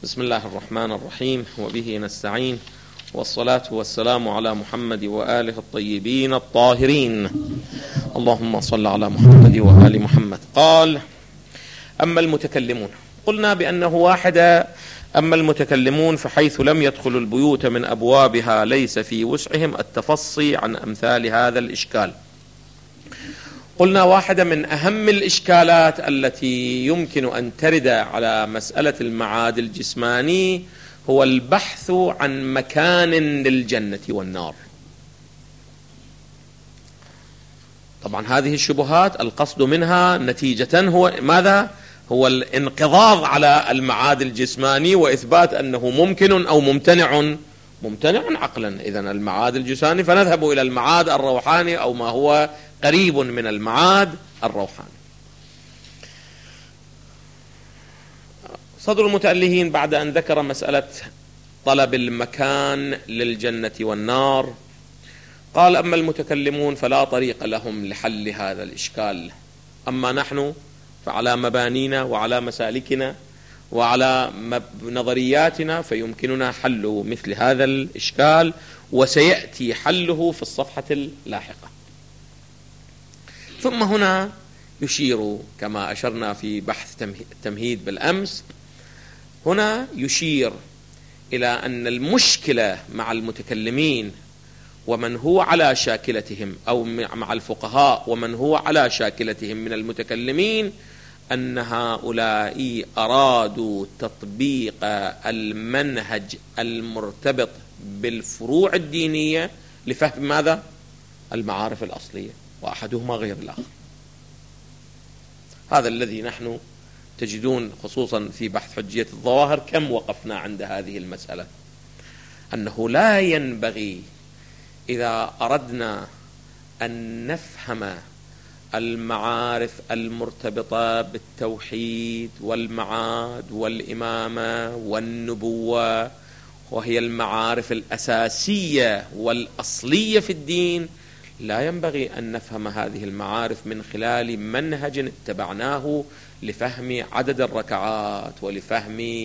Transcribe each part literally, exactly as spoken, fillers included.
بسم الله الرحمن الرحيم، وبه نستعين، والصلاة والسلام على محمد وآله الطيبين الطاهرين. اللهم صل على محمد وآل محمد. قال: أما المتكلمون، قلنا بأنه واحدة. أما المتكلمون فحيث لم يدخلوا البيوت من أبوابها ليس في وسعهم التفصي عن أمثال هذا الإشكال. قلنا واحدة من أهم الإشكالات التي يمكن أن ترد على مسألة المعاد الجسماني هو البحث عن مكان للجنة والنار. طبعا هذه الشبهات القصد منها نتيجة هو ماذا؟ هو الانقضاض على المعاد الجسماني وإثبات أنه ممكن أو ممتنع ممتنع عقلا. إذن المعاد الجسماني فنذهب إلى المعاد الروحاني أو ما هو قريب من المعاد الروحاني. صدر المتألهين بعد أن ذكر مسألة طلب المكان للجنة والنار قال: أما المتكلمون فلا طريق لهم لحل هذا الإشكال، أما نحن فعلى مبانينا وعلى مسالكنا وعلى نظرياتنا فيمكننا حل مثل هذا الإشكال، وسيأتي حله في الصفحة اللاحقة. ثم هنا يشير كما أشرنا في بحث التمهيد بالأمس، هنا يشير إلى أن المشكلة مع المتكلمين ومن هو على شاكلتهم، أو مع الفقهاء ومن هو على شاكلتهم من المتكلمين، أن هؤلاء أرادوا تطبيق المنهج المرتبط بالفروع الدينية لفهم ماذا؟ المعارف الأصلية، وأحدهما غير الآخر. هذا الذي نحن تجدون خصوصا في بحث حجية الظواهر كم وقفنا عند هذه المسألة، أنه لا ينبغي إذا أردنا أن نفهم المعارف المرتبطة بالتوحيد والمعاد والإمامة والنبوة، وهي المعارف الأساسية والأصلية في الدين، لا ينبغي أن نفهم هذه المعارف من خلال منهج اتبعناه لفهم عدد الركعات ولفهم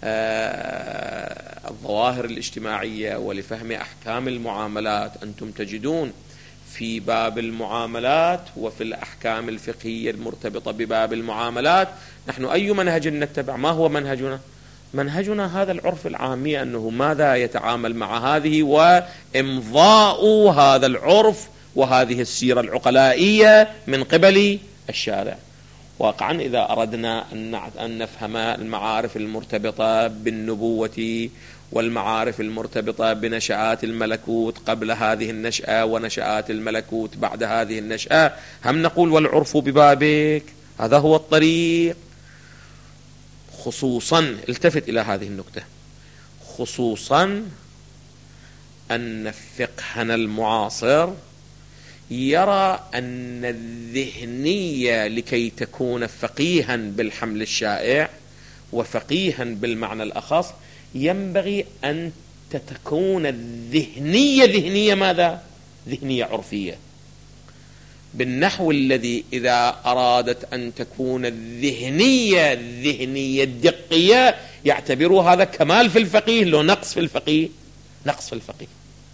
آه الظواهر الاجتماعية ولفهم أحكام المعاملات. أنتم تجدون في باب المعاملات وفي الأحكام الفقهية المرتبطة بباب المعاملات نحن أي منهج نتبع؟ ما هو منهجنا؟ منهجنا هذا العرف العامي، أنه ماذا يتعامل مع هذه، وإمضاء هذا العرف وهذه السيرة العقلائية من قبل الشارع. واقعا إذا أردنا أن نفهم المعارف المرتبطة بالنبوة والمعارف المرتبطة بنشآت الملكوت قبل هذه النشأة ونشآت الملكوت بعد هذه النشأة، هم نقول والعرف ببابك، هذا هو الطريق. خصوصا التفت إلى هذه النكتة، خصوصا أن فقهنا المعاصر يرى أن الذهنية لكي تكون فقيها بالحمل الشائع وفقيها بالمعنى الأخص ينبغي أن تكون الذهنية ذهنية ماذا؟ ذهنية عرفية، بالنحو الذي إذا أرادت أن تكون الذهنية الذهنية الدقية يعتبروا هذا كمال في الفقيه، لو نقص في الفقيه، نقص في الفقيه.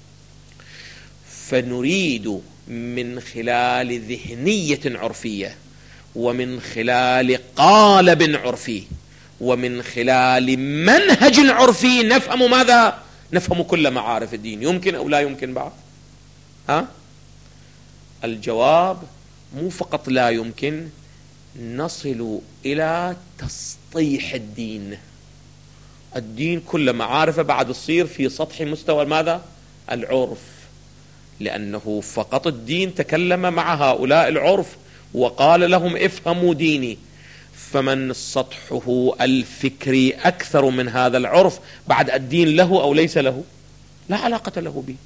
فنريد من خلال ذهنية عرفية ومن خلال قالب عرفي ومن خلال منهج عرفي نفهم ماذا؟ نفهم كل معارف الدين. يمكن أو لا يمكن بعض؟ ها؟ الجواب مو فقط لا يمكن، نصل إلى تسطيح الدين. الدين كل معارفه بعد تصير في سطح مستوى ماذا؟ العرف، لأنه فقط الدين تكلم مع هؤلاء العرف وقال لهم افهموا ديني، فمن سطحه الفكري أكثر من هذا العرف بعد الدين له أو ليس له؟ لا علاقة له به.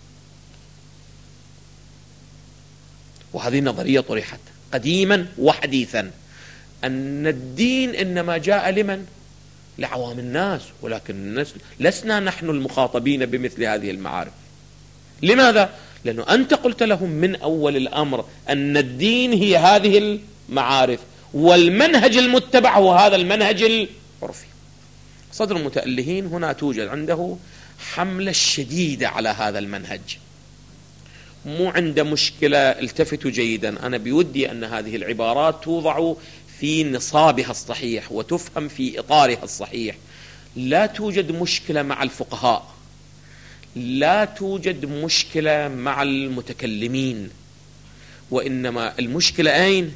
وهذه نظرية طرحت قديما وحديثا، أن الدين إنما جاء لمن؟ لعوام الناس، ولكن لسنا نحن المخاطبين بمثل هذه المعارف. لماذا؟ لأنه أنت قلت لهم من أول الأمر أن الدين هي هذه المعارف والمنهج المتبع هو هذا المنهج العرفي. صدر المتألهين هنا توجد عنده حملة شديدة على هذا المنهج، مو عنده مشكلة. التفتوا جيدا، أنا بودي أن هذه العبارات توضع في نصابها الصحيح وتفهم في إطارها الصحيح. لا توجد مشكلة مع الفقهاء، لا توجد مشكلة مع المتكلمين، وإنما المشكلة أين؟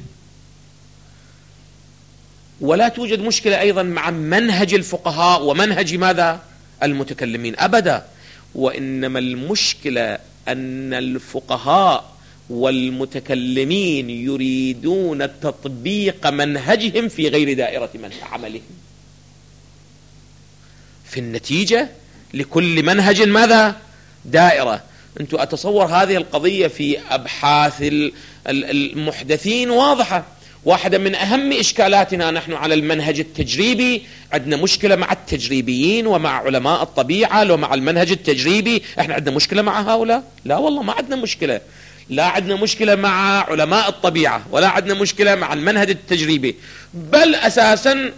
ولا توجد مشكلة أيضا مع منهج الفقهاء ومنهج ماذا؟ المتكلمين، أبدا. وإنما المشكلة أن الفقهاء والمتكلمين يريدون تطبيق منهجهم في غير دائرة عملهم. في النتيجة لكل منهج ماذا؟ دائرة. أنتم أتصور هذه القضية في أبحاث المحدثين واضحة. واحدة من أهم إشكالاتنا نحن على المنهج التجريبي، عندنا مشكلة مع التجريبيين ومع علماء الطبيعة. لو مع المنهج التجريبي احنا عندنا مشكلة مع هؤلاء؟ لا والله ما عندنا مشكلة. لا عندنا مشكلة مع علماء الطبيعة ولا عندنا مشكلة مع المنهج التجريبي، بل أساسا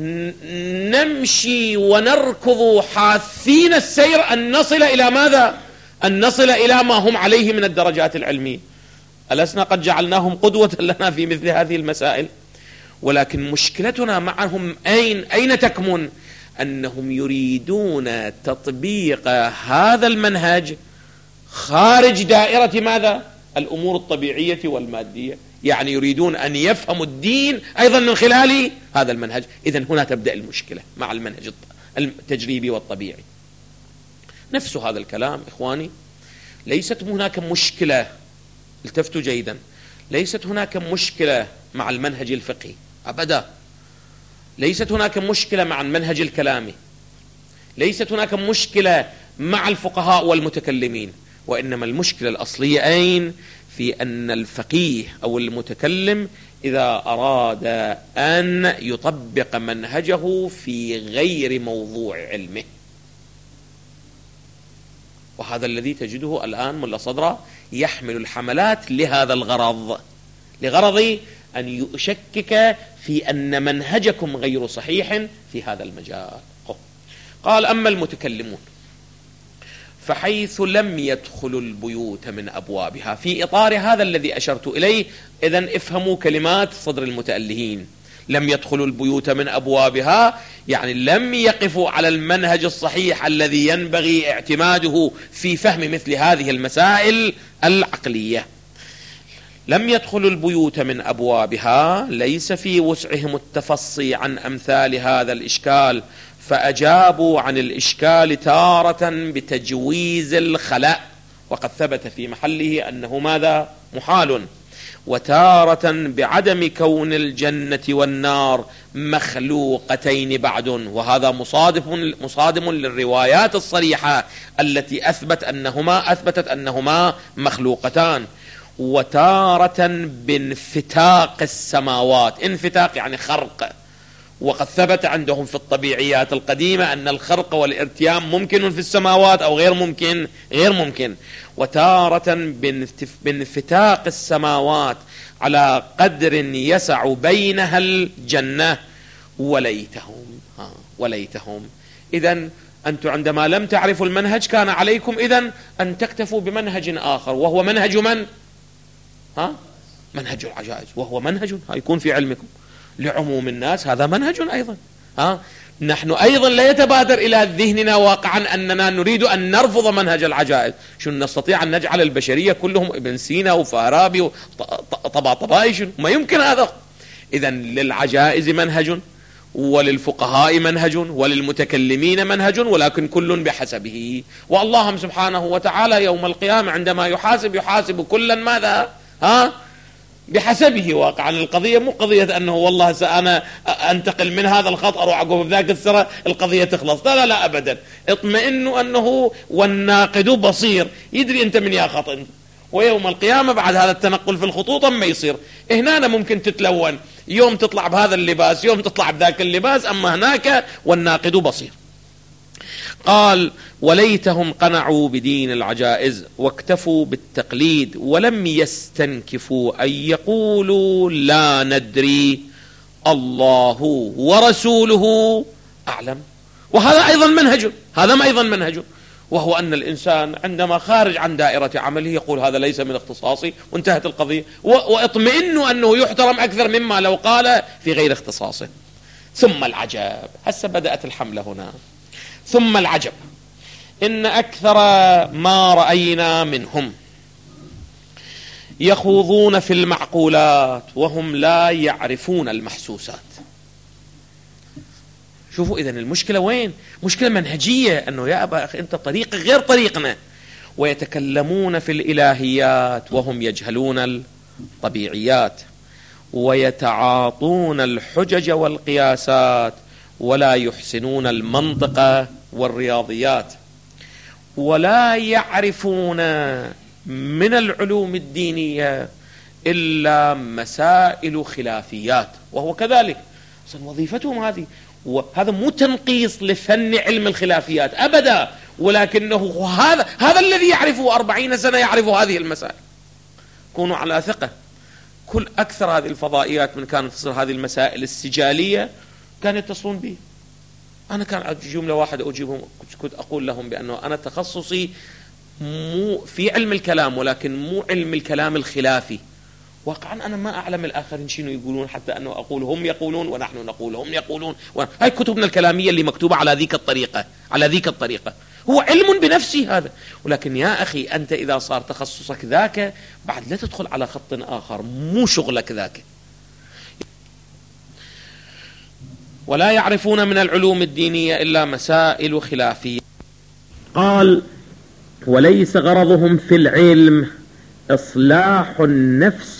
نمشي ونركض حاثين السير أن نصل إلى ماذا؟ أن نصل إلى ما هم عليه من الدرجات العلمية. ألسنا قد جعلناهم قدوة لنا في مثل هذه المسائل؟ ولكن مشكلتنا معهم أين أين تكمن؟ أنهم يريدون تطبيق هذا المنهج خارج دائرة ماذا؟ الأمور الطبيعية والمادية. يعني يريدون أن يفهموا الدين أيضا من خلال هذا المنهج. إذن هنا تبدأ المشكلة مع المنهج التجريبي والطبيعي. نفس هذا الكلام إخواني، ليست هناك مشكلة، التفتوا جيدا، ليست هناك مشكلة مع المنهج الفقهي أبدا، ليست هناك مشكلة مع المنهج الكلامي، ليست هناك مشكلة مع الفقهاء والمتكلمين، وإنما المشكلة الأصلية أين؟ في أن الفقيه أو المتكلم إذا أراد أن يطبق منهجه في غير موضوع علمه. وهذا الذي تجده الآن ملا صدرة يحمل الحملات لهذا الغرض، لغرض أن يشكك في أن منهجكم غير صحيح في هذا المجال. قال: أما المتكلمون فحيث لم يدخلوا البيوت من أبوابها، في إطار هذا الذي أشرت إليه. إذن افهموا كلمات صدر المتألهين: لم يدخلوا البيوت من أبوابها، يعني لم يقفوا على المنهج الصحيح الذي ينبغي اعتماده في فهم مثل هذه المسائل العقلية. لم يدخلوا البيوت من أبوابها، ليس في وسعهم التفصي عن أمثال هذا الإشكال، فأجابوا عن الإشكال تارة بتجويز الخلاء، وقد ثبت في محله أنه ماذا؟ محال، وتارة بعدم كون الجنة والنار مخلوقتين بعد، وهذا مصادف مصادم للروايات الصريحة التي أثبت أنهما أثبتت أنهما مخلوقتان. وتارة بانفتاق السماوات، انفتاق يعني خرق، وقد ثبت عندهم في الطبيعيات القديمة أن الخرق والارتيام ممكن في السماوات أو غير ممكن غير ممكن. وتارة بانفتاق السماوات على قدر يسع بينها الجنة. وليتهم ها وليتهم إذن أنتم عندما لم تعرفوا المنهج كان عليكم إذن أن تكتفوا بمنهج آخر، وهو منهج من؟ ها منهج العجائز، وهو منهج هيكون في علمكم لعموم الناس، هذا منهج أيضا. ها نحن أيضا لا يتبادر إلى ذهننا واقعا أننا نريد أن نرفض منهج العجائز. شو نستطيع أن نجعل البشرية كلهم ابن سينا وفارابي وطباطبائي؟ ما يمكن هذا. إذن للعجائز منهج، وللفقهاء منهج، وللمتكلمين منهج، ولكن كل بحسبه. والله سبحانه وتعالى يوم القيامة عندما يحاسب يحاسب كلا ماذا؟ ها بحسبه. واقعا القضية مو قضية أنه والله سأنا أنتقل من هذا الخط أروح أقوم بذاك السرة القضية تخلص، لا لا لا أبدا. اطمئنوا أنه والناقد بصير، يدري أنت من يا خط انت. ويوم القيامة بعد هذا التنقل في الخطوط ما يصير. هنا ممكن تتلون، يوم تطلع بهذا اللباس يوم تطلع بذاك اللباس، أما هناك والناقد بصير. قال: وليتهم قنعوا بدين العجائز واكتفوا بالتقليد، ولم يستنكفوا أن يقولوا لا ندري الله ورسوله أعلم. وهذا أيضا منهج، هذا أيضا منهج، وهو أن الإنسان عندما خارج عن دائرة عمله يقول هذا ليس من اختصاصي وانتهت القضية، واطمئنوا أنه يحترم أكثر مما لو قال في غير اختصاصه. ثم العجب، هسه بدأت الحملة هنا. ثم العجب إن أكثر ما رأينا منهم يخوضون في المعقولات وهم لا يعرفون المحسوسات. شوفوا إذن المشكلة وين؟ مشكلة منهجية، أنه يا أبا أخي أنت طريق غير طريقنا. ويتكلمون في الإلهيات وهم يجهلون الطبيعيات، ويتعاطون الحجج والقياسات ولا يحسنون المنطق والرياضيات، ولا يعرفون من العلوم الدينية إلا مسائل خلافيات، وهو كذلك. وظيفتهم هذه، وهذا مو تنقيص لفن علم الخلافيات أبدا، ولكنه هذا هذا الذي يعرفه أربعين سنة يعرف هذه المسائل. كونوا على ثقة، كل أكثر هذه الفضائيات من كانت تصير هذه المسائل السجالية كانوا يتصلون بي. أنا كان جملة واحدة أجيبهم، كنت أقول لهم بأنه أنا تخصصي مو في علم الكلام، ولكن مو علم الكلام الخلافي. واقعا أنا ما أعلم الآخرين شنو يقولون، حتى أنه أقول هم يقولون ونحن نقول، هم يقولون و... هاي كتبنا الكلامية اللي مكتوبة على ذيك الطريقة، على ذيك الطريقة. هو علم بنفسه هذا، ولكن يا أخي أنت إذا صار تخصصك ذاك بعد لا تدخل على خط آخر، مو شغلك ذاك. ولا يعرفون من العلوم الدينية إلا مسائل خلافية. قال وليس غرضهم في العلم إصلاح النفس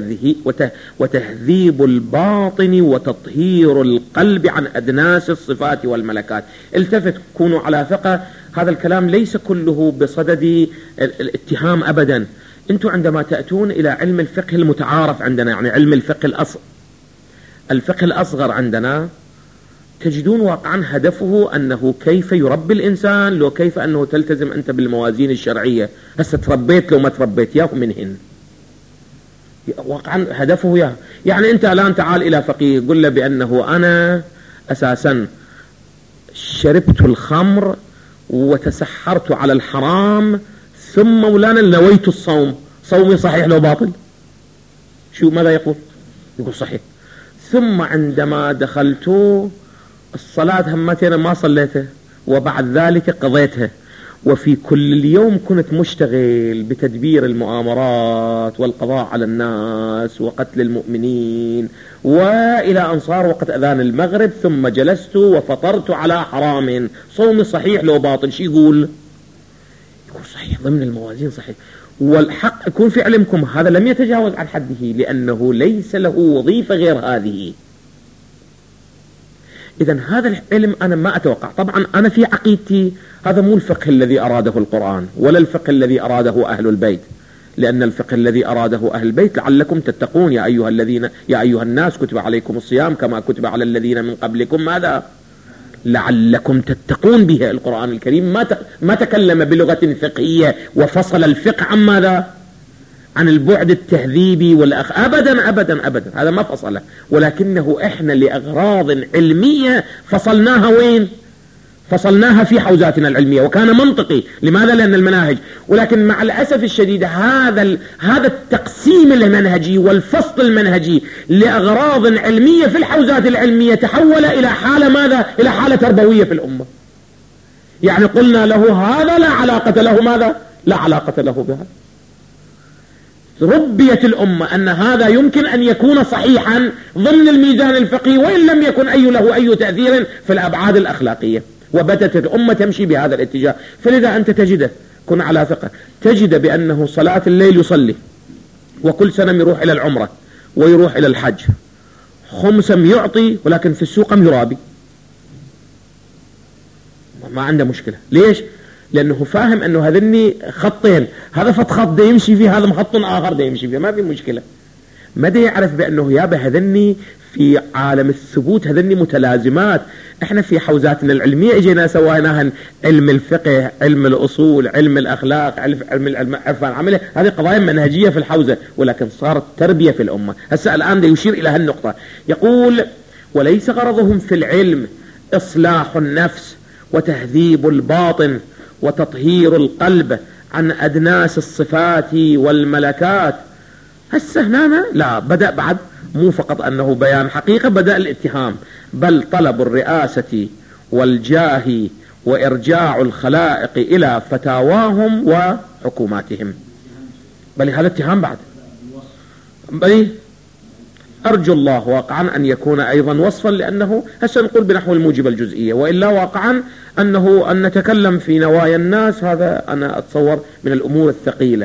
وتهذيب الباطن وتطهير القلب عن أدناس الصفات والملكات. التفت، كونوا على ثقة، هذا الكلام ليس كله بصدد الاتهام أبدا. أنتم عندما تأتون إلى علم الفقه المتعارف عندنا، يعني علم الفقه الأصغر الفقه الأصغر عندنا، تجدون واقعا هدفه أنه كيف يربي الإنسان، لو كيف أنه تلتزم أنت بالموازين الشرعية. هسه تربيت لو ما تربيت ياه منهن، واقعا هدفه ياه. يعني أنت الآن تعال إلى فقيه قل له بأنه أنا أساسا شربت الخمر وتسحرت على الحرام ثم مولانا نويت الصوم، صومي صحيح لو باطل؟ شو ماذا يقول؟ يقول صحيح. ثم عندما دخلت الصلاة همتين ما صليتها، وبعد ذلك قضيتها، وفي كل اليوم كنت مشتغل بتدبير المؤامرات والقضاء على الناس وقتل المؤمنين، وإلى أن صار وقت أذان المغرب ثم جلست وفطرت على حرام، صومي صحيح لو باطل؟ شي يقول؟ يقول صحيح ضمن الموازين صحيح. والحق يكون في علمكم هذا لم يتجاوز عن حده، لأنه ليس له وظيفة غير هذه. إذن هذا العلم أنا ما أتوقع، طبعا أنا في عقيدتي هذا مو الفقه الذي أراده القرآن ولا الفقه الذي أراده أهل البيت، لأن الفقه الذي أراده أهل البيت لعلكم تتقون يا أيها الذين يا أيها الناس كتب عليكم الصيام كما كتب على الذين من قبلكم ماذا لعلكم تتقون به. القرآن الكريم ما ما تكلم بلغة فقهية وفصل الفقه عن ماذا؟ عن البعد التهذيبي والأخ أبدا أبدا أبدا، هذا ما فصله، ولكنه إحنا لأغراض علمية فصلناها. وين فصلناها؟ في حوزاتنا العلمية، وكان منطقي. لماذا؟ لأن المناهج، ولكن مع الأسف الشديد هذا هذا التقسيم المنهجي والفصل المنهجي لأغراض علمية في الحوزات العلمية تحول إلى حالة ماذا؟ إلى حالة تربوية في الأمة. يعني قلنا له هذا لا علاقة له ماذا؟ لا علاقة له بها. ربيت الأمة أن هذا يمكن أن يكون صحيحا ضمن الميزان الفقهي، وإن لم يكن أي له أي تأثير في الأبعاد الأخلاقية، وبدت الأمة تمشي بهذا الاتجاه. فلذا أنت تجده، كن على ثقة، تجد بأنه صلاة الليل يصلي، وكل سنة يروح إلى العمرة ويروح إلى الحج، خمسا يعطي، ولكن في السوق يرابي، ما عنده مشكلة. ليش؟ لأنه فاهم أنه هذني خطين، هذا فت خط ده يمشي فيه، هذا خط آخر ده يمشي فيه، ما في مشكلة. مدى يعرف بأنه يابا هذني في عالم الثبوت، هذني متلازمات. احنا في حوزاتنا العلمية اجينا سويناها علم الفقه، علم الأصول، علم الأخلاق، علم العرفان عمله، هذه قضايا منهجية في الحوزة، ولكن صارت تربية في الأمة. هسه الآن ده يشير إلى هالنقطة، يقول وليس غرضهم في العلم إصلاح النفس وتهذيب الباطن وتطهير القلب عن أدناس الصفات والملكات. هسه هنا لا، بدأ بعد مو فقط أنه بيان حقيقة، بدأ الاتهام، بل طلب الرئاسة والجاه وإرجاع الخلائق إلى فتاواهم وحكوماتهم. بل هذا اتهام بعد. بل أرجو الله واقعا أن يكون أيضا وصفا، لأنه هسه نقول بنحو الموجبة الجزئية، وإلا واقعا أنه أن نتكلم في نوايا الناس هذا أنا أتصور من الأمور الثقيلة.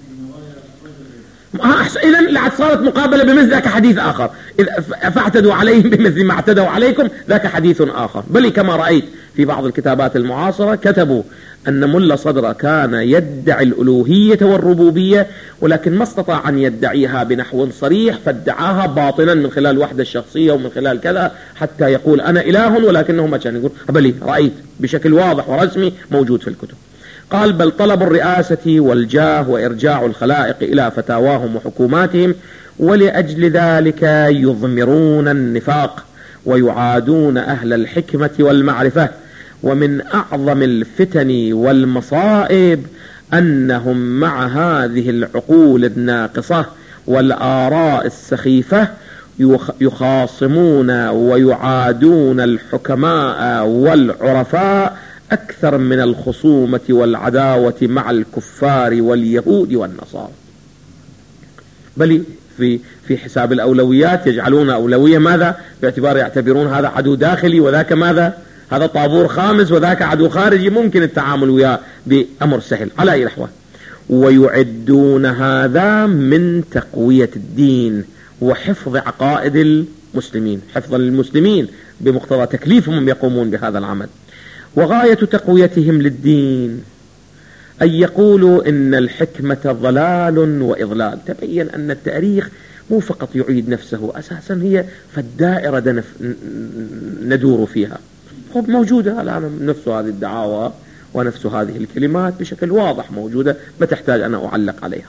إذا لعد صارت مقابلة بمثل ذاك حديث آخر، إذا فاعتدوا عليهم بمثل ما اعتدوا عليكم ذاك حديث آخر. بل كما رأيت في بعض الكتابات المعاصرة كتبوا أن ملا صدرة كان يدعي الألوهية والربوبية، ولكن ما استطاع أن يدعيها بنحو صريح، فادعاها باطنا من خلال وحدة الشخصية ومن خلال كذا حتى يقول أنا إله، ولكنه ما كان يقول. بل رأيت بشكل واضح ورسمي موجود في الكتب. قال بل طلب الرئاسة والجاه وإرجاع الخلائق إلى فتاواهم وحكوماتهم، ولأجل ذلك يضمرون النفاق ويعادون أهل الحكمة والمعرفة. ومن أعظم الفتن والمصائب أنهم مع هذه العقول الناقصة والآراء السخيفة يخاصمون ويعادون الحكماء والعرفاء أكثر من الخصومة والعداوة مع الكفار واليهود والنصارى. بل في في حساب الأولويات يجعلون أولوية ماذا؟ باعتبار يعتبرون هذا عدو داخلي وذاك ماذا؟ هذا طابور خامس وذاك عدو خارجي، ممكن التعامل وياه بأمر سهل على أي نحو. ويعدون هذا من تقوية الدين وحفظ عقائد المسلمين، حفظا للمسلمين بمقتضى تكليفهم يقومون بهذا العمل. وغاية تقويتهم للدين أن يقولوا إن الحكمة ضلال وإضلال. تبين أن التاريخ مو فقط يعيد نفسه، أساسا هي فالدائرة ندور فيها. خب موجودة الآن نفس هذه الدعاوى ونفس هذه الكلمات بشكل واضح موجودة، ما تحتاج أنا أعلق عليها.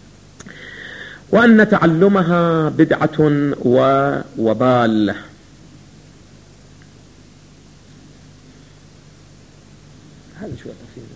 وأن تعلمها بدعة ووبال. هذا شو تفصيل.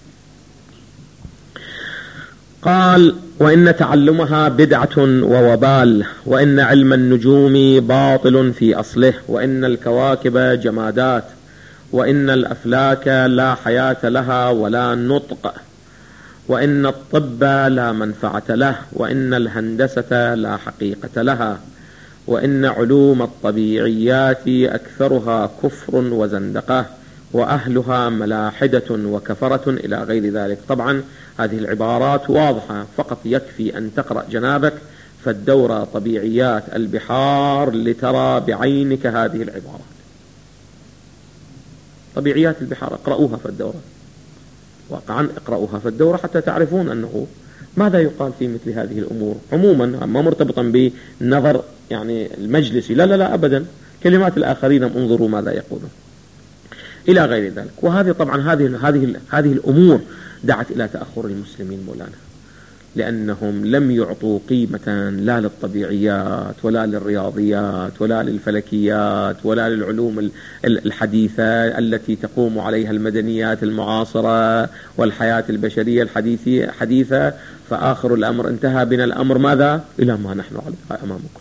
قال وإن تعلمها بدعة ووبال، وإن علم النجوم باطل في أصله، وإن الكواكب جمادات، وإن الأفلاك لا حياة لها ولا نطق، وإن الطب لا منفعة له، وإن الهندسة لا حقيقة لها، وإن علوم الطبيعيات أكثرها كفر وزندقة، وأهلها ملاحدة وكفرة إلى غير ذلك. طبعا هذه العبارات واضحة، فقط يكفي أن تقرأ جنابك فالدورة طبيعيات البحار لترى بعينك هذه العبارات. طبيعيات البحار اقرأوها في الدورة، واقعا اقرأوها في الدورة حتى تعرفون أنه ماذا يقال في مثل هذه الأمور عموما، ما مرتبطا بنظر يعني المجلسي، لا لا لا أبدا، كلمات الآخرين انظروا ماذا يقولون إلى غير ذلك. وهذه طبعا هذه هذه هذه الأمور دعت إلى تأخر المسلمين مولانا، لأنهم لم يعطوا قيمة لا للطبيعيات ولا للرياضيات ولا للفلكيات ولا للعلوم الحديثة التي تقوم عليها المدنيات المعاصرة والحياة البشرية الحديثة حديثة. فآخر الأمر انتهى بنا الأمر ماذا؟ إلى ما نحن عليه أمامكم.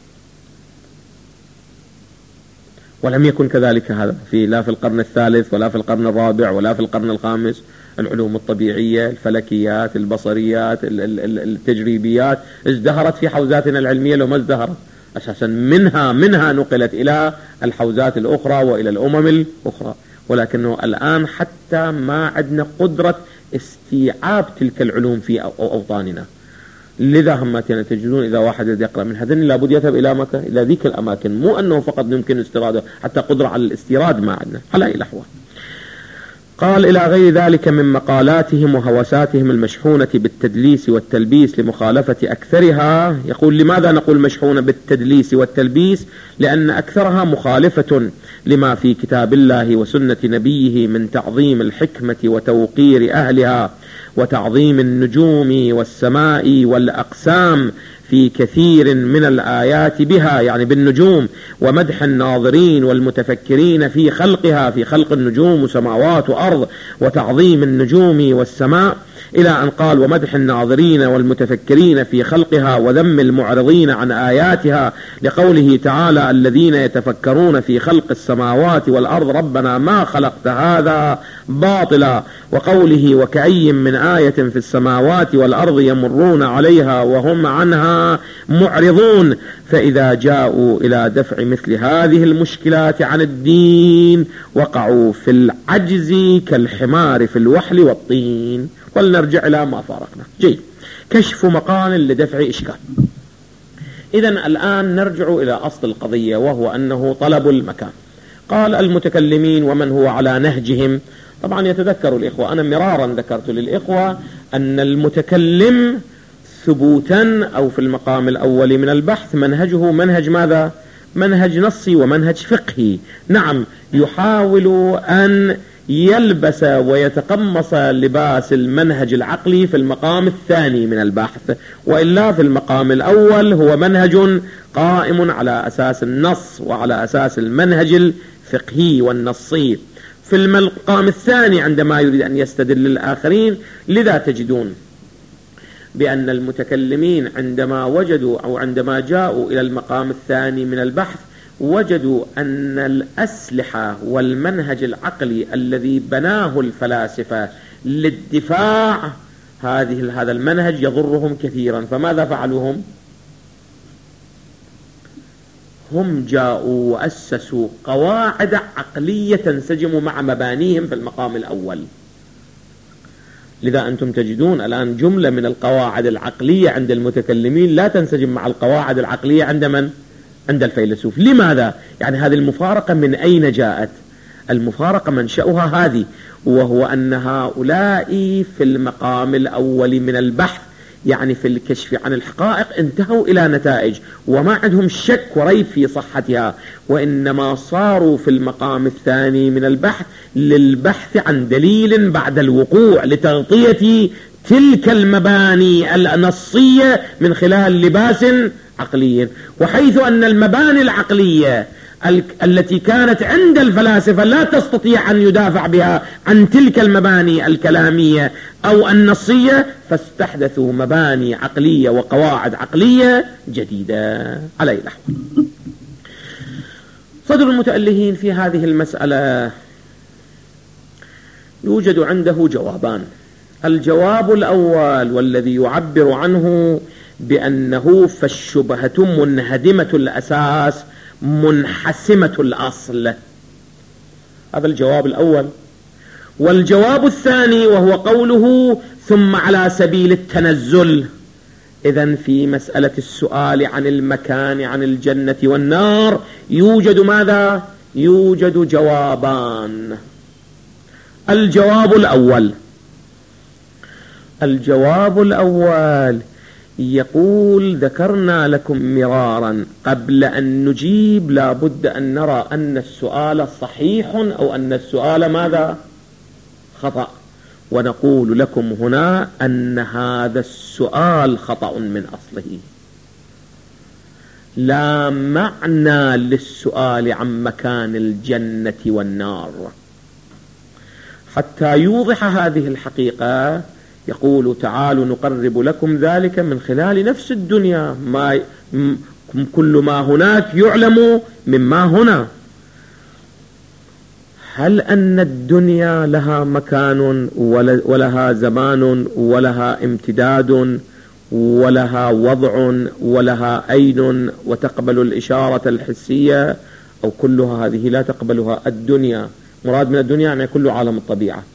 ولم يكن كذلك هذا في لا في القرن الثالث ولا في القرن الرابع ولا في القرن الخامس. العلوم الطبيعية، الفلكيات، البصريات، التجريبيات ازدهرت في حوزاتنا العلمية لو ما ازدهرت أساسا، منها منها نقلت إلى الحوزات الأخرى وإلى الأمم الأخرى. ولكنه الآن حتى ما عندنا قدرة استيعاب تلك العلوم في أوطاننا. لذا هم تجدون إذا واحد يقرأ من هذين لابد يذهب إلى مكة، إلى ذيك الأماكن، مو أنه فقط يمكن استيراده، حتى قدرة على الاستيراد ما عندنا على أي الأحوال. قال إلى غير ذلك من مقالاتهم وهوساتهم المشحونة بالتدليس والتلبيس لمخالفة أكثرها. يقول لماذا نقول مشحونة بالتدليس والتلبيس؟ لأن أكثرها مخالفة لما في كتاب الله وسنة نبيه من تعظيم الحكمة وتوقير أهلها وتعظيم النجوم والسماء والأقسام في كثير من الآيات بها يعني بالنجوم، ومدح الناظرين والمتفكرين في خلقها في خلق النجوم وسماوات وأرض وتعظيم النجوم والسماء، إلى أن قال ومدح الناظرين والمتفكرين في خلقها وذم المعرضين عن آياتها، لقوله تعالى الذين يتفكرون في خلق السماوات والأرض ربنا ما خلقت هذا باطلا، وقوله وكأي من آية في السماوات والأرض يمرون عليها وهم عنها معرضون. فإذا جاءوا إلى دفع مثل هذه المشكلات عن الدين وقعوا في العجز كالحمار في الوحل والطين. ولنرجع إلى ما فارقنا. جيد، كشف مقال لدفع إشكال. إذن الآن نرجع إلى أصل القضية، وهو أنه طلب المكان. قال المتكلمين ومن هو على نهجهم. طبعا يتذكر الإخوة، أنا مرارا ذكرت للإخوة أن المتكلم ثبوتا أو في المقام الأول من البحث منهجه منهج ماذا؟ منهج نصي ومنهج فقهي. نعم، يحاول أن يلبس ويتقمص لباس المنهج العقلي في المقام الثاني من البحث، وإلا في المقام الأول هو منهج قائم على أساس النص وعلى أساس المنهج الفقهي والنصي. في المقام الثاني عندما يريد أن يستدل الآخرين، لذا تجدون بأن المتكلمين عندما وجدوا أو عندما جاءوا إلى المقام الثاني من البحث وجدوا أن الأسلحة والمنهج العقلي الذي بناه الفلاسفة للدفاع هذه هذا المنهج يضرهم كثيرا. فماذا فعلوا هم؟ هم جاءوا وأسسوا قواعد عقلية تنسجم مع مبانيهم في المقام الأول. لذا أنتم تجدون الآن جملة من القواعد العقلية عند المتكلمين لا تنسجم مع القواعد العقلية عند من؟ عند الفيلسوف. لماذا؟ يعني هذه المفارقة من أين جاءت؟ المفارقة منشأها هذه، وهو أن هؤلاء في المقام الأول من البحث يعني في الكشف عن الحقائق انتهوا إلى نتائج وما عندهم شك وريب في صحتها، وإنما صاروا في المقام الثاني من البحث للبحث عن دليل بعد الوقوع لتغطية تلك المباني النصية من خلال لباس عقلي. وحيث أن المباني العقلية التي كانت عند الفلاسفة لا تستطيع أن يدافع بها عن تلك المباني الكلامية أو النصية، فاستحدثوا مباني عقلية وقواعد عقلية جديدة. على أي الأحوال، صدر المتألهين في هذه المسألة يوجد عنده جوابان. الجواب الأول والذي يعبر عنه بأنه فالشبهة منهدمة الأساس منحسمة الأصل، هذا الجواب الأول. والجواب الثاني وهو قوله ثم على سبيل التنزل. إذن في مسألة السؤال عن المكان عن الجنة والنار يوجد ماذا؟ يوجد جوابان. الجواب الأول الجواب الأول يقول ذكرنا لكم مرارا قبل أن نجيب لابد أن نرى أن السؤال صحيح أو أن السؤال ماذا؟ خطأ. ونقول لكم هنا أن هذا السؤال خطأ من أصله. لا معنى للسؤال عن مكان الجنة والنار. حتى يوضح هذه الحقيقة يقول تعالوا نقرب لكم ذلك من خلال نفس الدنيا، ما كل ما هناك يعلم مما هنا. هل أن الدنيا لها مكان ولها زمان ولها امتداد ولها وضع ولها أين وتقبل الإشارة الحسية، أو كلها هذه لا تقبلها الدنيا؟ مراد من الدنيا يعني كل عالم الطبيعة.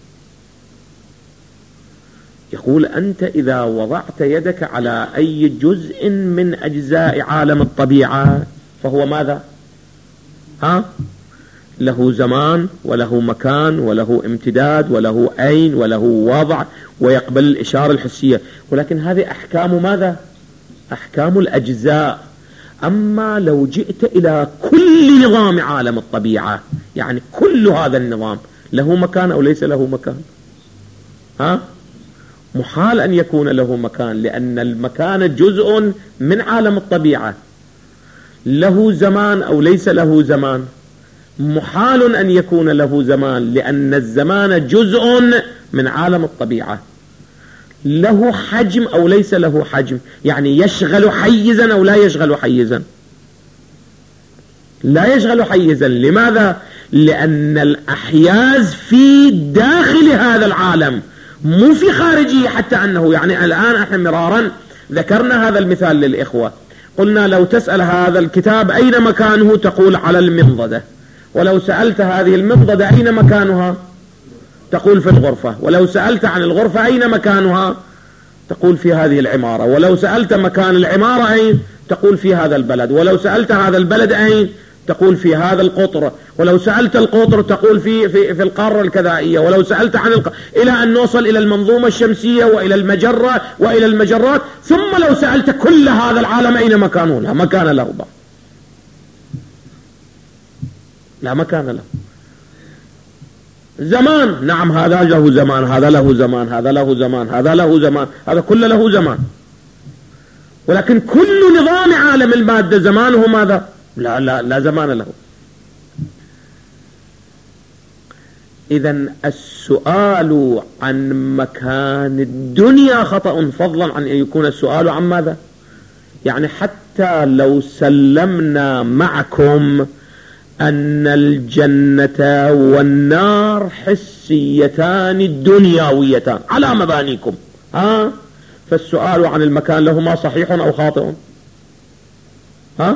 يقول أنت إذا وضعت يدك على أي جزء من أجزاء عالم الطبيعة فهو ماذا؟ ها؟ له زمان وله مكان وله امتداد وله أين وله وضع ويقبل الإشارة الحسية، ولكن هذه أحكام ماذا؟ أحكام الأجزاء. أما لو جئت إلى كل نظام عالم الطبيعة، يعني كل هذا النظام له مكان أو ليس له مكان؟ ها؟ محال أن يكون له مكان، لأن المكان جزء من عالم الطبيعة. له زمان أو ليس له زمان؟ محال أن يكون له زمان، لأن الزمان جزء من عالم الطبيعة. له حجم أو ليس له حجم؟ يعني يشغل حيزا أو لا يشغل حيزا؟ لا يشغل حيزا. لماذا؟ لأن الأحياز في داخل هذا العالم مو في خارجه، حتى أنه يعني الآن احنا مرارا ذكرنا هذا المثال للإخوة، قلنا لو تسأل هذا الكتاب أين مكانه تقول على المنضدة، ولو سألت هذه المنضدة أين مكانها تقول في الغرفة، ولو سألت عن الغرفة أين مكانها تقول في هذه العمارة، ولو سألت مكان العمارة أين تقول في هذا البلد، ولو سألت هذا البلد أين تقول في هذا القطر، ولو سألت القطر تقول في في في القارة الكذائية، ولو سألت عن الق... إلى أن نوصل إلى المنظومة الشمسية وإلى المجرة وإلى المجرات. ثم لو سألت كل هذا العالم أين مكانه؟ لا مكان له بقى. لا مكان له. زمان، نعم هذا له زمان، هذا له زمان، هذا له زمان، هذا له زمان، هذا كله له زمان، ولكن كل نظام عالم المادة زمانه ماذا؟ لا لا لا زمان له. إذن السؤال عن مكان الدنيا خطأ، فضلا عن أن يكون السؤال عن ماذا؟ يعني حتى لو سلمنا معكم أن الجنة والنار حسيتان دنيويتان على مبانيكم، ها؟ فالسؤال عن المكان لهما صحيح أو خاطئ؟ ها؟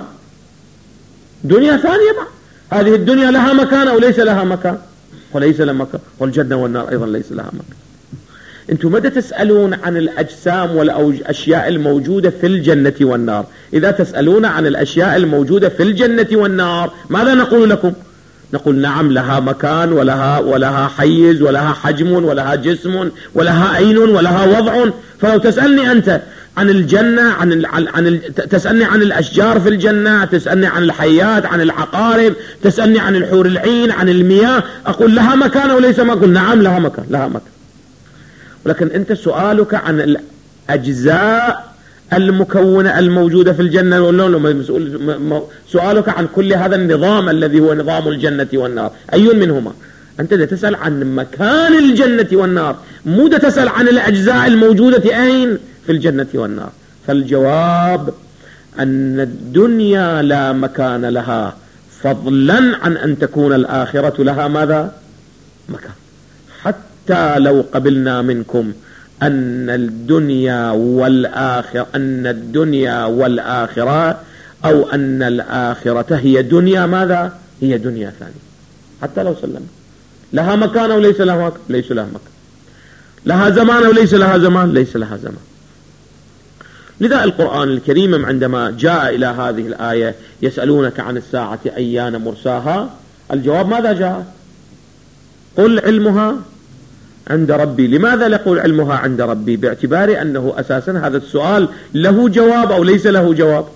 دنيا ثانية بقى. هذه الدنيا لها مكان أو ليس لها مكان؟ وليس لها مكان. والجنة والنار أيضا ليس لها مكان. أنتم ماذا تسألون عن الأجسام والأشياء الموجودة في الجنة والنار؟ إذا تسألون عن الأشياء الموجودة في الجنة والنار ماذا نقول لكم؟ نقول نعم لها مكان ولها ولها حيز ولها حجم ولها جسم ولها عين ولها وضع. فلو تسألني أنت عن الجنة، عن ال عن, عن ال تسألني عن الأشجار في الجنة، تسألني عن الحيات، عن العقارب، تسألني عن الحور العين، عن المياه، أقول لها مكان أو ليس؟ ما أقول نعم لها مكان، لها مكان. ولكن أنت سؤالك عن الأجزاء المكونة الموجودة في الجنة والنار، سؤالك عن كل هذا النظام الذي هو نظام الجنة والنار، أي منهما؟ أنت تسأل عن مكان الجنة والنار، مو تسأل عن الأجزاء الموجودة أين في الجنة والنار. فالجواب أن الدنيا لا مكان لها، فضلا عن أن تكون الآخرة لها ماذا؟ مكان. حتى لو قبلنا منكم أن الدنيا والآخرة أن الدنيا والآخرة أو أن الآخرة هي دنيا ماذا؟ هي دنيا ثانية. حتى لو سلمنا لها مكان أو ليس لها مكان؟ ليس لها مكان. لها زمان أو ليس لها زمان؟ ليس لها زمان. لذا القرآن الكريم عندما جاء إلى هذه الآية يسألونك عن الساعة أيان مرساها، الجواب ماذا جاء؟ قل علمها عند ربي. لماذا نقول علمها عند ربي؟ باعتبار أنه أساسا هذا السؤال له جواب أو ليس له جواب.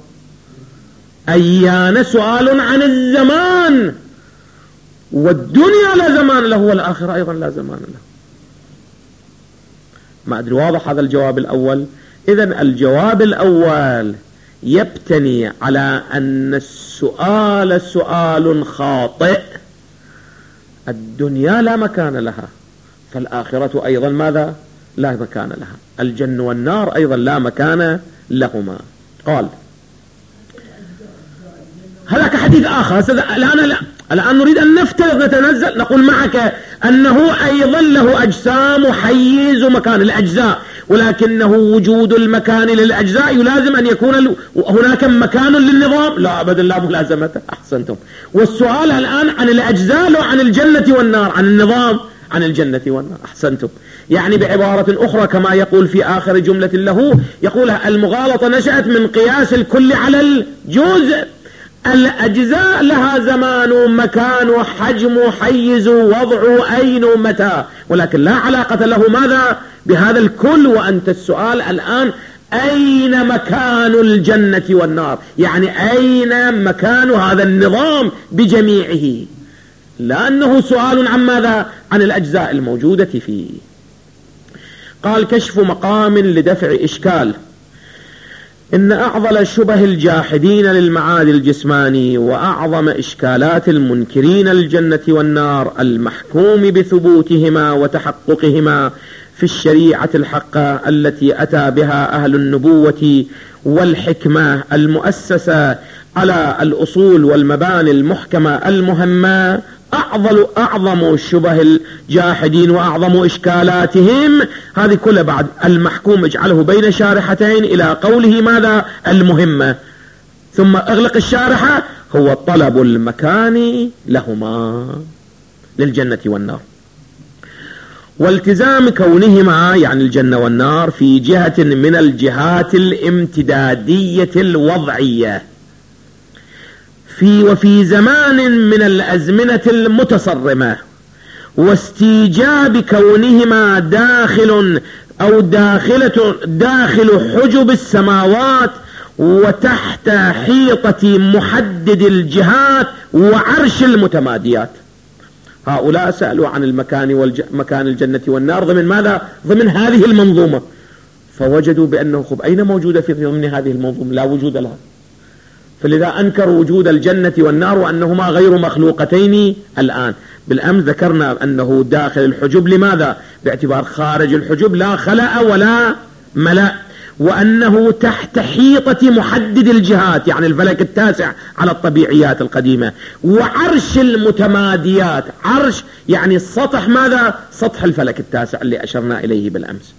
أيان سؤال عن الزمان، والدنيا لا زمان له والآخرة أيضا لا زمان له. ما أدري واضح هذا الجواب الأول؟ إذن الجواب الأول يبتني على أن السؤال سؤال خاطئ. الدنيا لا مكان لها، فالآخرة أيضا ماذا؟ لا مكان لها. الجنة والنار أيضا لا مكان لهما. قال هذاك حديث آخر. الآن لا. الآن نريد أن نفترض نتنزل نقول معك أنه أيضا له أجسام وحيز ومكان الأجزاء، ولكنه وجود المكان للأجزاء يلازم أن يكون هناك مكان للنظام؟ لا أبدا، لا ملازمة. أحسنتم. والسؤال الآن عن الأجزاء لو عن الجنة والنار، عن النظام عن الجنة والنار. أحسنتم. يعني بعبارة أخرى كما يقول في آخر جملة له، يقول المغالطة نشأت من قياس الكل على الجزء. الأجزاء لها زمان ومكان وحجم وحيز ووضع أين ومتى، ولكن لا علاقة له ماذا بهذا الكل. وأنت السؤال الآن أين مكان الجنة والنار؟ يعني أين مكان هذا النظام بجميعه؟ لأنه سؤال عن ماذا؟ عن الأجزاء الموجودة فيه. قال كشف مقام لدفع إشكال. إن أعضل الشبه الجاحدين للمعاد الجسماني وأعظم إشكالات المنكرين للجنة والنار المحكوم بثبوتهما وتحققهما في الشريعة الحقة التي أتى بها أهل النبوة والحكمة المؤسسة على الأصول والمباني المحكمة المهمة، أعظم أعظم شبه الجاحدين وأعظم إشكالاتهم هذه كلها بعد المحكوم اجعله بين شارحتين إلى قوله ماذا المهمة، ثم اغلق الشارحة، هو طلب المكان لهما للجنة والنار، والتزام كونهما يعني الجنة والنار في جهة من الجهات الامتدادية الوضعية في وفي زمان من الأزمنة المتصرمة، واستيجاب كونهما داخل أو داخلة داخل حجب السماوات وتحت حيطة محدد الجهات وعرش المتماديات. هؤلاء سألوا عن المكان والج... مكان الجنة والنار ضمن ماذا؟ ضمن هذه المنظومة، فوجدوا بأنه خب أين موجودة في ضمن هذه المنظومة؟ لا وجود لها، فلذا أنكروا وجود الجنة والنار وأنهما غير مخلوقتين الآن. بالأمس ذكرنا أنه داخل الحجب، لماذا؟ باعتبار خارج الحجب لا خلأ ولا ملأ، وأنه تحت حيطة محدد الجهات يعني الفلك التاسع على الطبيعيات القديمة، وعرش المتماديات، عرش يعني السطح ماذا؟ سطح الفلك التاسع اللي أشرنا إليه بالأمس.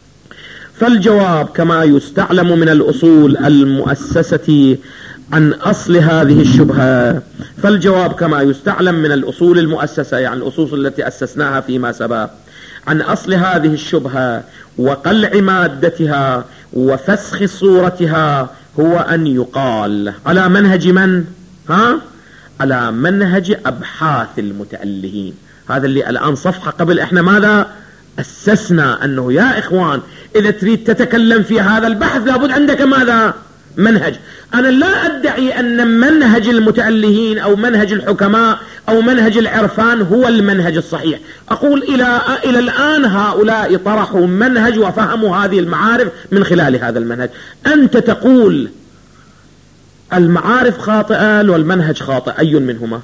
فالجواب كما يستعلم من الأصول المؤسسة عن أصل هذه الشبهة، فالجواب كما يستعلم من الأصول المؤسسة يعني الأصول التي أسسناها فيما سبق عن أصل هذه الشبهة وقلع مادتها وفسخ صورتها هو أن يقال على منهج من؟ ها؟ على منهج أبحاث المتألهين. هذا اللي الآن صفحة قبل إحنا ماذا؟ أسسنا أنه يا إخوان إذا تريد تتكلم في هذا البحث لابد عندك ماذا؟ منهج. أنا لا أدعي أن منهج المتألهين أو منهج الحكماء أو منهج العرفان هو المنهج الصحيح، أقول إلى إلى الآن هؤلاء طرحوا منهج وفهموا هذه المعارف من خلال هذا المنهج. أنت تقول المعارف خاطئة والمنهج خاطئ، أي منهما؟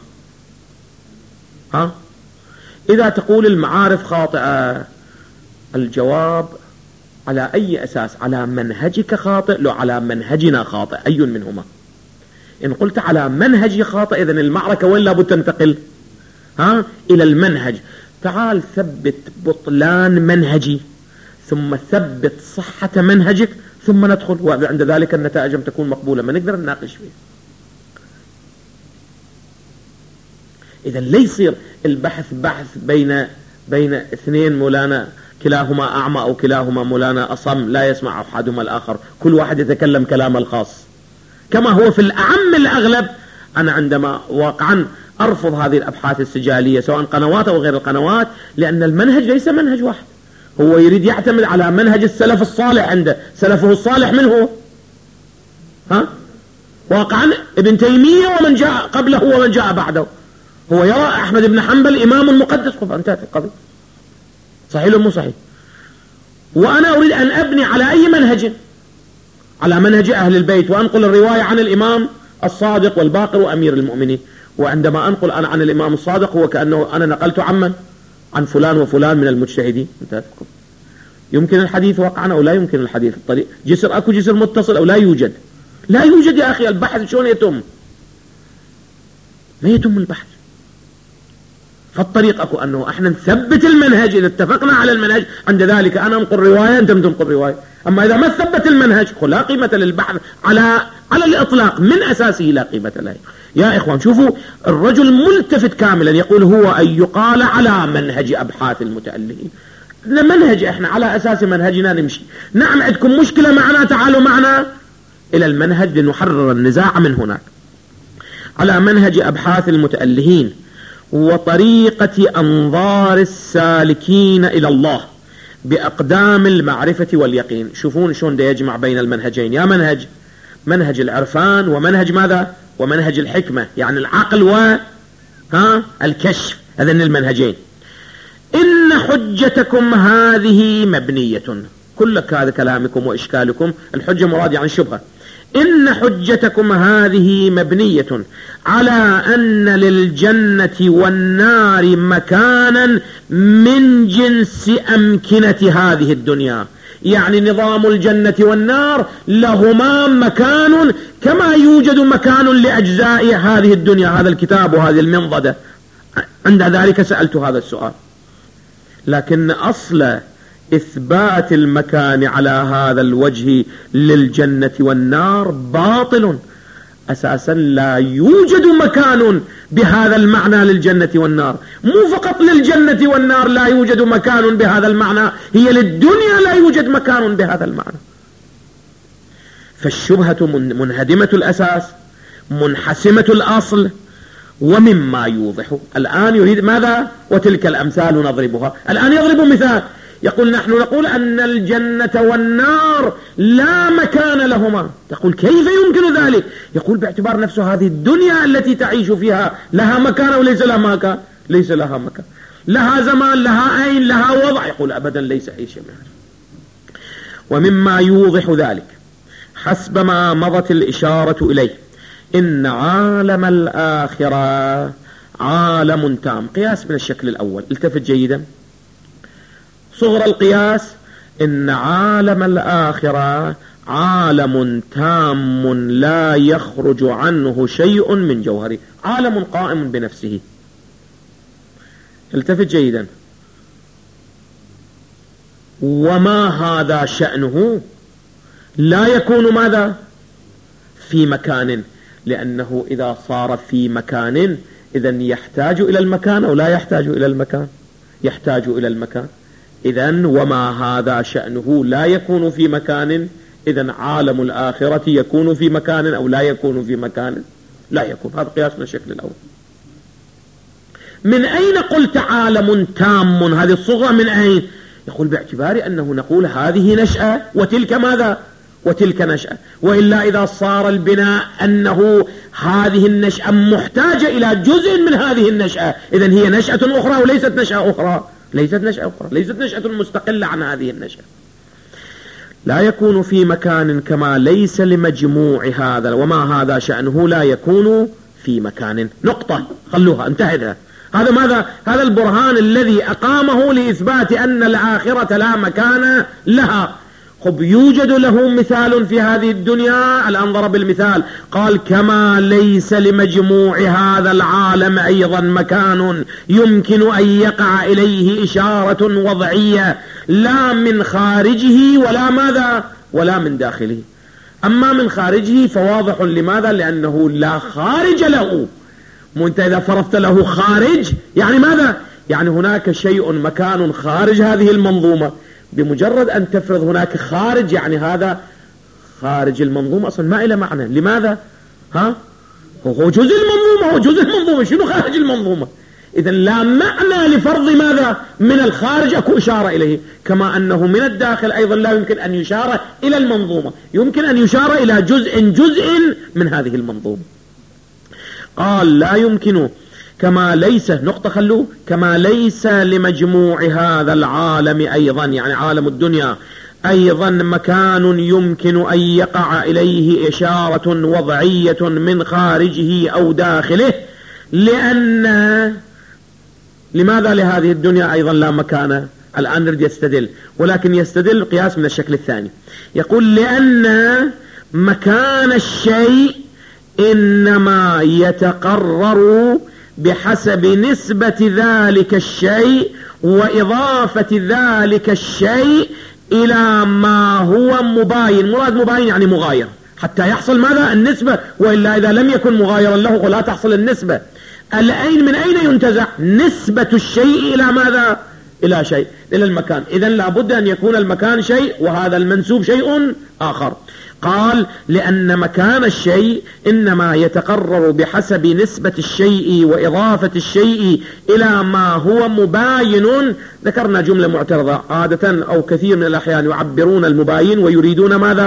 ها؟ إذا تقول المعارف خاطئة الجواب على أي أساس؟ على منهجك خاطئ لو على منهجنا خاطئ، أي منهما؟ إن قلت على منهجي خاطئ إذن المعركة وين لابد تنتقل؟ ها؟ إلى المنهج. تعال ثبت بطلان منهجي ثم ثبت صحة منهجك ثم ندخل، وعند ذلك النتائج تكون مقبولة ما نقدر نناقش فيه. إذن لا يصير البحث بحث بين بين اثنين مولانا كلاهما أعمى أو كلاهما مولانا أصم لا يسمع أحدهما الآخر، كل واحد يتكلم كلام الخاص كما هو في الأعم الأغلب. أنا عندما واقعا أرفض هذه الأبحاث السجالية سواء قنوات أو غير القنوات، لأن المنهج ليس منهج واحد، هو يريد يعتمد على منهج السلف الصالح، عنده سلفه الصالح من هو؟ ها؟ واقعا ابن تيمية ومن جاء قبله ومن جاء بعده، هو يرى أحمد بن حنبل إمام مقدس، خب انتهت القضية. صحيح ولا مو صحيح؟ وأنا أريد أن أبني على أي منهج؟ على منهج أهل البيت، وأنقل الرواية عن الإمام الصادق والباقر وأمير المؤمنين. وعندما أنقل أنا عن الإمام الصادق هو كأنه أنا نقلت عمن عن فلان وفلان من المجتهدين. يمكن الحديث وقعنا أو لا يمكن الحديث؟ الطريق جسر، أكو جسر متصل أو لا يوجد؟ لا يوجد يا أخي. البحث شلون يتم؟ ما يتم البحث. فالطريق أكو أنه احنا نثبت المنهج، إذا اتفقنا على المنهج عند ذلك أنا أنقل رواية أنت تنقل رواية. أما إذا ما ثبت المنهج لا قيمة للبحث على على الإطلاق من أساسه، لا قيمة له. يا إخوان شوفوا الرجل ملتفت كاملا يقول هو أن يقال على منهج أبحاث المتألهين. منهج احنا على أساس منهجنا نمشي. نعم عندكم مشكلة معنا، تعالوا معنا إلى المنهج لنحرر النزاع من هناك. على منهج أبحاث المتألهين وطريقة أنظار السالكين إلى الله بأقدام المعرفة واليقين. شوفون شون ده يجمع بين المنهجين، يا منهج منهج العرفان ومنهج ماذا؟ ومنهج الحكمة، يعني العقل و ها الكشف، هذين المنهجين. إن حجتكم هذه مبنية. كل هذا كلامكم وإشكالكم الحجة مراد يعني الشبهة. إن حجتكم هذه مبنية على أن للجنة والنار مكانا من جنس أمكنة هذه الدنيا، يعني نظام الجنة والنار لهما مكان كما يوجد مكان لأجزاء هذه الدنيا، هذا الكتاب وهذه المنضدة. عند ذلك سألت هذا السؤال، لكن أصل إثبات المكان على هذا الوجه للجنة والنار باطل. أساسا لا يوجد مكان بهذا المعنى للجنة والنار، مو فقط للجنة والنار لا يوجد مكان بهذا المعنى، هي للدنيا لا يوجد مكان بهذا المعنى. فالشبهة منهدمة الأساس منحسمة الأصل. ومما يوضح الآن يريد ماذا؟ وتلك الأمثال نضربها. الآن يضرب مثال، يقول نحن نقول أن الجنة والنار لا مكان لهما. تقول كيف يمكن ذلك؟ يقول باعتبار نفسه هذه الدنيا التي تعيش فيها لها مكان وليس لها مكان، ليس لها مكان، لها زمان، لها عين، لها وضع. يقول أبدا ليس أي شيء من هذا. ومما يوضح ذلك حسب ما مضت الإشارة إليه إن عالم الآخرة عالم تام. قياس من الشكل الأول، التفت جيدا. صغر القياس إن عالم الآخرة عالم تام لا يخرج عنه شيء من جوهره، عالم قائم بنفسه. التفت جيدا. وما هذا شأنه؟ لا يكون ماذا؟ في مكان، لأنه إذا صار في مكان إذن يحتاج إلى المكان أو لا يحتاج إلى المكان؟ يحتاج إلى المكان. إذن وما هذا شأنه لا يكون في مكان، إذن عالم الآخرة يكون في مكان أو لا يكون في مكان؟ لا يكون. هذا قياس من الشكل الأول. من أين قلت عالم تام؟ هذه الصغرى من أين؟ يقول باعتبار أنه نقول هذه نشأة وتلك ماذا؟ وتلك نشأة، وإلا إذا صار البناء أنه هذه النشأة محتاجة إلى جزء من هذه النشأة، إذن هي نشأة أخرى وليست نشأة أخرى، ليست نشأة أخرى، ليست نشأة مستقلة عن هذه النشأة. لا يكون في مكان كما ليس لمجموع هذا. وما هذا شأنه لا يكون في مكان. نقطة، خلوها انتهت. هذا ماذا؟ هذا البرهان الذي أقامه لإثبات أن الآخرة لا مكان لها. خب يوجد له مثال في هذه الدنيا. الآن ضرب المثال، قال كما ليس لمجموع هذا العالم أيضا مكان يمكن أن يقع إليه إشارة وضعية لا من خارجه ولا ماذا؟ ولا من داخله. أما من خارجه فواضح. لماذا؟ لأنه لا خارج له. وانت إذا فرضت له خارج يعني ماذا؟ يعني هناك شيء مكان خارج هذه المنظومة. بمجرد أن تفرض هناك خارج يعني هذا خارج المنظومة أصلا ما إلى معنى. لماذا؟ ها؟ هو جزء المنظومة، هو جزء المنظومة. شنو خارج المنظومة؟ إذن لا معنى لفرض ماذا؟ من الخارج أكو إشارة إليه، كما أنه من الداخل أيضا لا يمكن أن يشار إلى المنظومة، يمكن أن يشار إلى جزء جزء من هذه المنظومة. قال لا يمكن كما ليس، نقطة خلوه، كما ليس لمجموع هذا العالم أيضا يعني عالم الدنيا أيضا مكان يمكن أن يقع إليه إشارة وضعية من خارجه أو داخله. لأن لماذا لهذه الدنيا أيضا لا مكان؟ الآن نريد يستدل، ولكن يستدل قياس من الشكل الثاني. يقول لأن مكان الشيء إنما يتقرر بحسب نسبة ذلك الشيء وإضافة ذلك الشيء إلى ما هو مباين. مراد مباين يعني مغاير حتى يحصل ماذا؟ النسبة، وإلا إذا لم يكن مغايرا له ولا تحصل النسبة. الأين من أين ينتزع؟ نسبة الشيء إلى ماذا؟ إلى شيء، إلى المكان. إذن لابد أن يكون المكان شيء وهذا المنسوب شيء آخر. قال لأن مكان الشيء إنما يتقرر بحسب نسبة الشيء وإضافة الشيء إلى ما هو مباين. ذكرنا جملة معترضة، عادة أو كثير من الأحيان يعبرون المباين ويريدون ماذا؟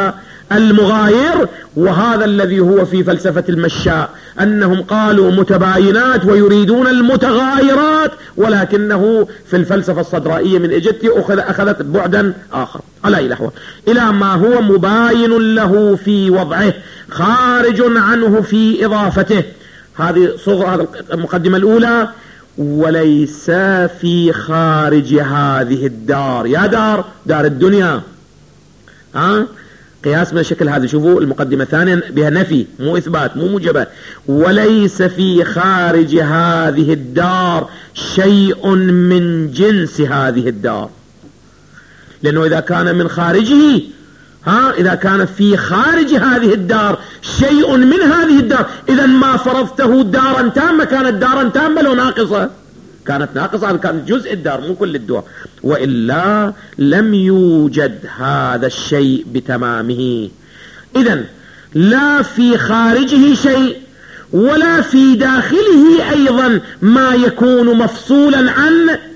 المغاير، وهذا الذي هو في فلسفة المشاء، أنهم قالوا متباينات ويريدون المتغايرات، ولكنه في الفلسفة الصدرائية من إجتي أخذ أخذت بعدا آخر. على أي نحو إلى ما هو مباين له في وضعه، خارج عنه في إضافته. هذه صغرى هذه المقدمة الأولى. وليس في خارج هذه الدار، يا دار دار الدنيا، ها قياس من الشكل هذا. شوفوا المقدمة الثانية بها نفي مو إثبات مو موجبة. وليس في خارج هذه الدار شيء من جنس هذه الدار، لأنه إذا كان من خارجه، ها إذا كان في خارج هذه الدار شيء من هذه الدار، إذا ما فرضته دارا تامة كانت دارا تامة لو ناقصة، كانت ناقصة، كانت جزء الدار مو كل الدار، وإلا لم يوجد هذا الشيء بتمامه. إذن لا في خارجه شيء ولا في داخله أيضا ما يكون مفصولا عن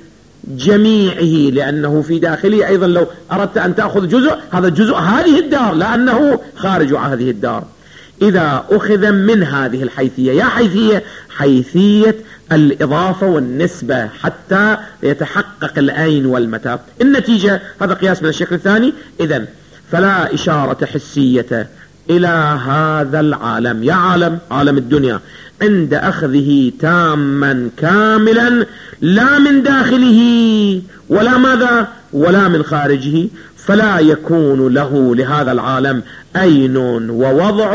جميعه، لأنه في داخله أيضا لو أردت أن تأخذ جزء، هذا جزء هذه الدار لأنه خارج هذه الدار. إذا أخذ من هذه الحيثية، يا حيثية حيثية الإضافة والنسبة حتى يتحقق الأين والمتى. النتيجة هذا قياس من الشكل الثاني. إذن فلا إشارة حسية إلى هذا العالم، يا عالم عالم الدنيا، عند أخذه تاما كاملا، لا من داخله ولا ماذا ولا من خارجه، فلا يكون له لهذا العالم أين ووضع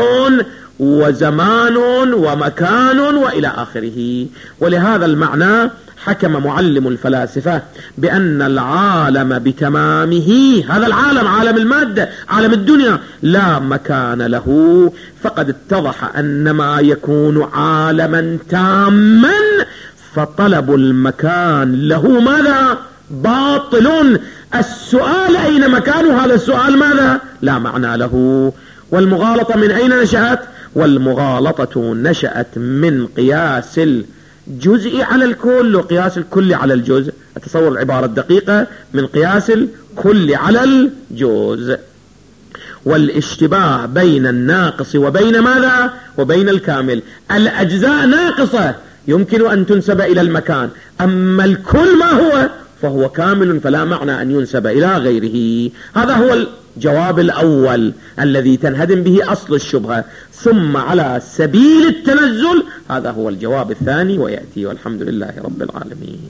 وزمان ومكان وإلى آخره. ولهذا المعنى حكم معلم الفلاسفة بأن العالم بتمامه، هذا العالم عالم المادة عالم الدنيا، لا مكان له، فقد اتضح أن ما يكون عالما تاما فطلب المكان له ماذا باطل. السؤال أين مكانه، هذا السؤال ماذا لا معنى له. والمغالطة من أين نشأت؟ والمغالطة نشأت من قياس الجزء على الكل وقياس الكل على الجزء. أتصور العبارة الدقيقة من قياس الكل على الجزء، والاشتباه بين الناقص وبين ماذا وبين الكامل. الأجزاء ناقصة يمكن أن تنسب إلى المكان، أما الكل ما هو فهو كامل فلا معنى أن ينسب إلى غيره. هذا هو الجواب الأول الذي تنهدم به أصل الشبهة. ثم على سبيل التنزل هذا هو الجواب الثاني ويأتي، والحمد لله رب العالمين.